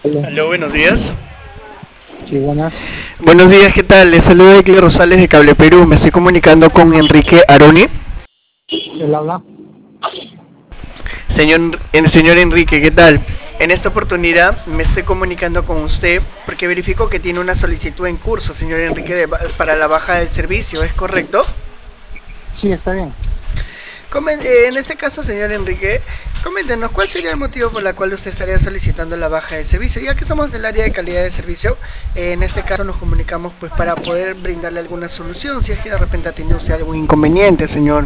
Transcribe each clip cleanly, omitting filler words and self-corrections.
Aló, buenos días. Sí, buenas. Buenos días, ¿qué tal? Les saluda Ecle Rosales de Cable Perú. Me estoy comunicando con Enrique Aroni. Él habla. Señor Enrique, ¿qué tal? En esta oportunidad me estoy comunicando con usted porque verifico que tiene una solicitud en curso, señor Enrique, para la baja del servicio, ¿es correcto? Sí, está bien. En este caso, señor Enrique, coméntenos cuál sería el motivo por el cual usted estaría solicitando la baja del servicio. Ya que somos del área de calidad de servicio, en este caso nos comunicamos pues para poder brindarle alguna solución, si es que de repente ha tenido usted algún inconveniente, señor.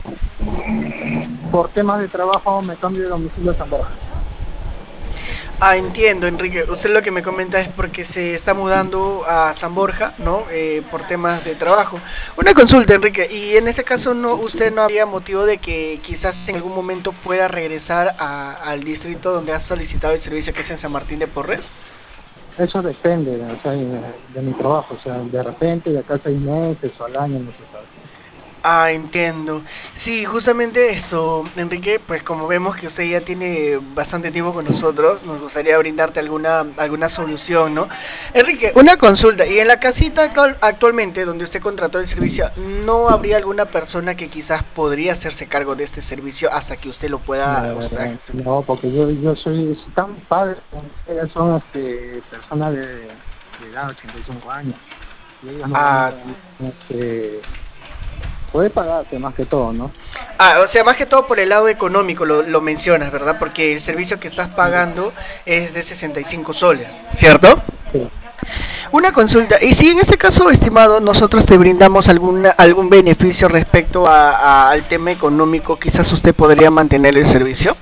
Por temas de trabajo me cambio de domicilio a San Borja. Ah, entiendo, Enrique. Usted lo que me comenta es porque se está mudando a San Borja, ¿no? Por temas de trabajo. Una consulta, Enrique. Y en este caso, usted no habría motivo de que quizás en algún momento pueda regresar al distrito donde ha solicitado el servicio, que es en San Martín de Porres. Eso depende, o sea, de mi trabajo. O sea, de repente, de acá a 6 meses o al año, no se sabe. Ah, entiendo. Sí, justamente esto, Enrique, pues como vemos que usted ya tiene bastante tiempo con nosotros, nos gustaría brindarte alguna solución, ¿no? Enrique, una consulta, y en la casita actualmente donde usted contrató el servicio, ¿no habría alguna persona que quizás podría hacerse cargo de este servicio hasta que usted lo pueda, o sea, No, porque yo soy tan padre, ellas son personas de edad, 85 años. Y ellos ah, este, puede pagarte más que todo, ¿no? o sea, más que todo por el lado económico lo mencionas, ¿verdad? Porque el servicio que estás pagando es de 65 soles, ¿cierto? Sí. Una consulta, y si en este caso, estimado, nosotros te brindamos algún beneficio respecto al tema económico, quizás usted podría mantener el servicio.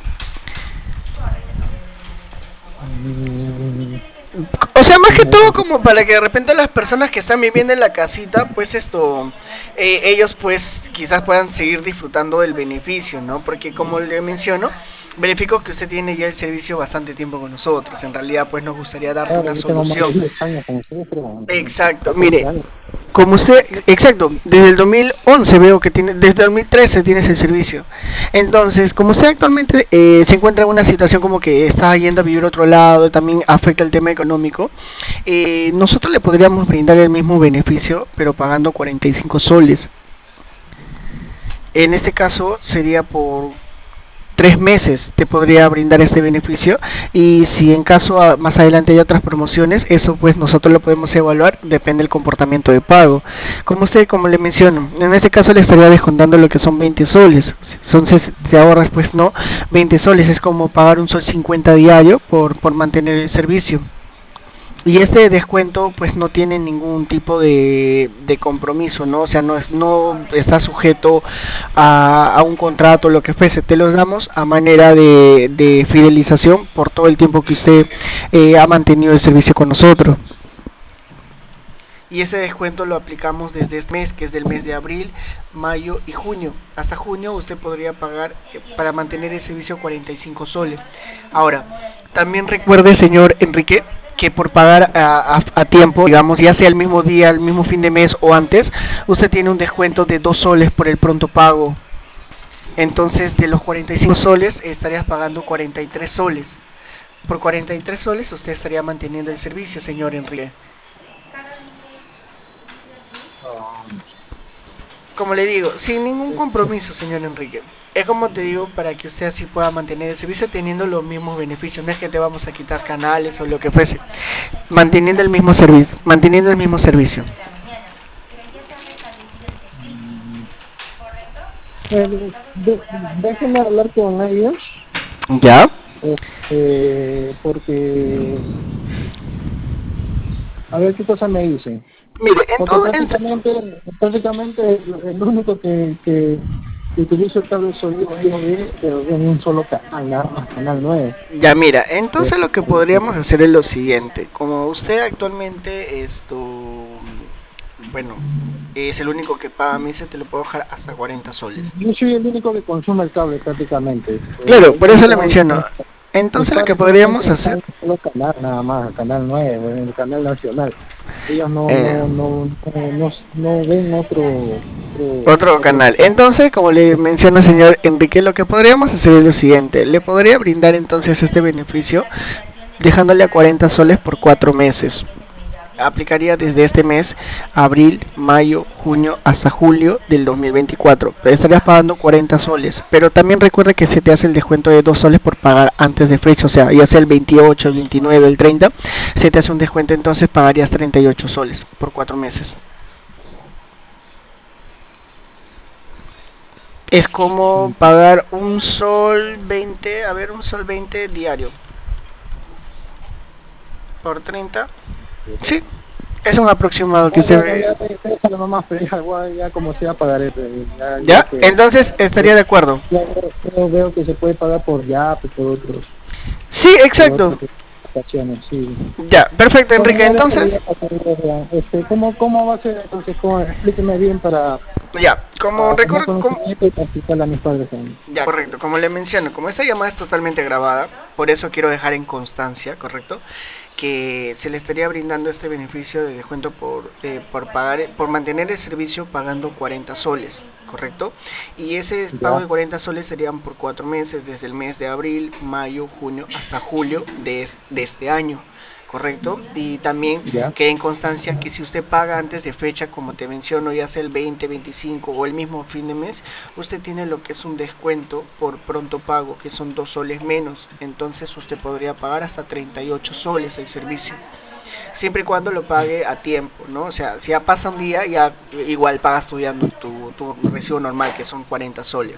Mm, O sea, más que no, todo como para que de repente las personas que están viviendo en la casita, pues ellos pues quizás puedan seguir disfrutando del beneficio, ¿no? Porque como le menciono, verifico que usted tiene ya el servicio bastante tiempo con nosotros. En realidad, pues nos gustaría darte claro, una yo tengo más de solución. 10 años con ustedes, pero Exacto, 14 mire, años. como usted, exacto, desde el 2011 veo que tiene, desde el 2013 tienes el servicio. Entonces, como usted actualmente se encuentra en una situación como que está yendo a vivir a otro lado, también afecta el tema económico, nosotros le podríamos brindar el mismo beneficio, pero pagando 45 soles. En este caso sería por 3 meses te podría brindar este beneficio, y si en caso más adelante hay otras promociones, eso pues nosotros lo podemos evaluar, depende del comportamiento de pago. Como usted, como le menciono, en este caso le estaría descontando lo que son 20 soles, entonces te ahorras pues no 20 soles, es como pagar un sol 50 diario por mantener el servicio. Y este descuento pues no tiene ningún tipo de compromiso, ¿no? O sea, no está sujeto a un contrato, lo que fuese. Te los damos a manera de fidelización por todo el tiempo que usted ha mantenido el servicio con nosotros. Y ese descuento lo aplicamos desde este mes, que es del mes de abril, mayo y junio. Hasta junio usted podría pagar para mantener el servicio 45 soles. Ahora, también recuerde, señor Enrique, que por pagar a tiempo, digamos, ya sea el mismo día, el mismo fin de mes o antes, usted tiene un descuento de 2 soles por el pronto pago. Entonces, de los 45 soles, estarías pagando 43 soles. Por 43 soles, usted estaría manteniendo el servicio, señor Enrique. Um, Como le digo, sin ningún compromiso, señor Enrique. Es como te digo, para que usted así pueda mantener el servicio teniendo los mismos beneficios. No es que te vamos a quitar canales o lo que fuese. Manteniendo el mismo servicio. Manteniendo el mismo servicio. mm, déjenme hablar con ellos, ¿Ya? porque a ver qué cosa me dicen. Mire, Porque prácticamente el único que utilizo el cable soy yo, pero en un solo canal, nada más, canal 9. ya mira, entonces lo que podríamos hacer es lo siguiente. Como usted actualmente bueno, es el único que paga, a mí se te lo puedo bajar hasta 40 soles. Yo soy el único que consume el cable prácticamente. Claro, por eso le Mis, menciono. mis Entonces lo que padres solamente podríamos están hacer, en un solo canal, nada más, canal 9, bueno, el canal nacional. Ellos eh, no ven otro otro canal. canal. Entonces, como le menciona señor Enrique, lo que podríamos hacer es lo siguiente. Le podría brindar entonces este beneficio dejándole a 40 soles por 4 meses. Aplicaría desde este mes, abril, mayo, junio hasta julio del 2024. Estarías pagando 40 soles, pero también recuerda que se te hace el descuento de 2 soles por pagar antes de fecha, o sea, ya sea el 28, el 29, el 30, se te hace un descuento, entonces pagarías 38 soles por 4 meses. Es como pagar un sol 20, a ver, un sol 20 diario por 30. Sí, es un aproximado que Ya, usted ya, ve. ya, déjalo nomás, pero ya, igual, ya como sea pagaré, pero ya ¿Ya? que Entonces estaría de acuerdo. ya veo que se puede pagar por ya, pues, Sí, por exacto. otras ocasiones, sí. Ya, perfecto, Bueno, Enrique. ya déjalo ya Entonces, para que vean. ¿Cómo va a ser entonces? Explíqueme bien ya, como para tener recuerdo, conocimiento y practicarle a mis padres también. ya, correcto, como le menciono, como esta llamada es totalmente grabada, por eso quiero dejar en constancia, correcto, que se le estaría brindando este beneficio de descuento por pagar, por mantener el servicio pagando 40 soles, correcto, y ese pago Ya, de 40 soles serían por 4 meses, desde el mes de abril, mayo, junio hasta julio de este año. Correcto, y también ya, quede en constancia que si usted paga antes de fecha, como te menciono, ya sea el 20, 25 o el mismo fin de mes, usted tiene lo que es un descuento por pronto pago, que son 2 soles menos. Entonces usted podría pagar hasta 38 soles el servicio, siempre y cuando lo pague a tiempo, ¿no? O sea, si ya pasa un día, ya igual pagas tu recibo normal, que son 40 soles.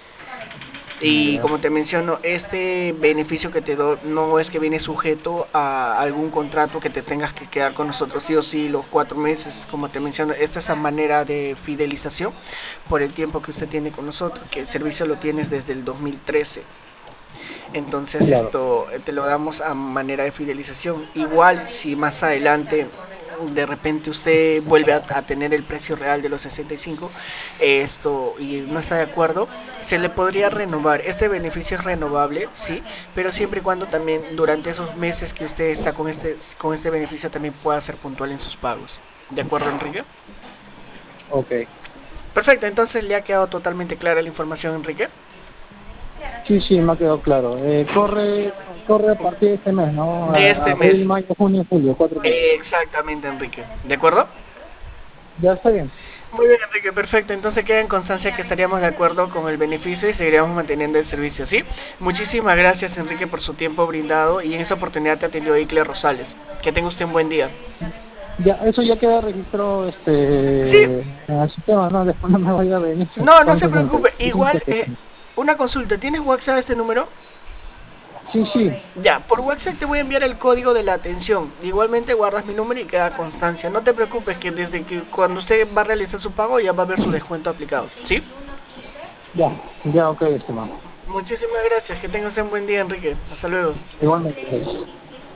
Y ya. como te menciono, este beneficio que te doy no es que viene sujeto a algún contrato que te tengas que quedar con nosotros sí o sí los 4 meses. Como te menciono, esta es a manera de fidelización por el tiempo que usted tiene con nosotros, que el servicio lo tienes desde el 2013. Entonces Claro. esto te lo damos a manera de fidelización. Igual si más adelante de repente usted vuelve a tener el precio real de los 65 esto y no está de acuerdo, se le podría renovar. Este beneficio es renovable, sí, pero siempre y cuando también durante esos meses que usted está con este beneficio también pueda ser puntual en sus pagos. ¿De acuerdo, Enrique? Ok. Perfecto, entonces le ha quedado totalmente clara la información, Enrique. Sí, sí, me ha quedado claro. Corre a partir de este mes, ¿no? De este Abril, mes. mayo, junio, julio, 4 meses. Exactamente, Enrique. ¿De acuerdo? Ya está bien. Muy bien, Enrique, perfecto. Entonces queda en constancia que estaríamos de acuerdo con el beneficio y seguiríamos manteniendo el servicio, ¿sí? Muchísimas gracias, Enrique, por su tiempo brindado y en esta oportunidad te atendió Icle Rosales. Que tenga usted un buen día. Ya, eso ya queda registrado Sí, en el sistema, ¿no? Después no me vaya a venir no, no se cuánta gente. preocupe. Igual, una consulta. ¿Tienes WhatsApp este número? Sí, sí, Ya, por WhatsApp te voy a enviar el código de la atención. Igualmente guardas mi número y queda constancia. No te preocupes que desde que cuando usted va a realizar su pago ya va a ver su descuento aplicado, ¿sí? ya, ya, ok, estimado. Muchísimas gracias. Que tengas un buen día, Enrique. Hasta luego. Igualmente.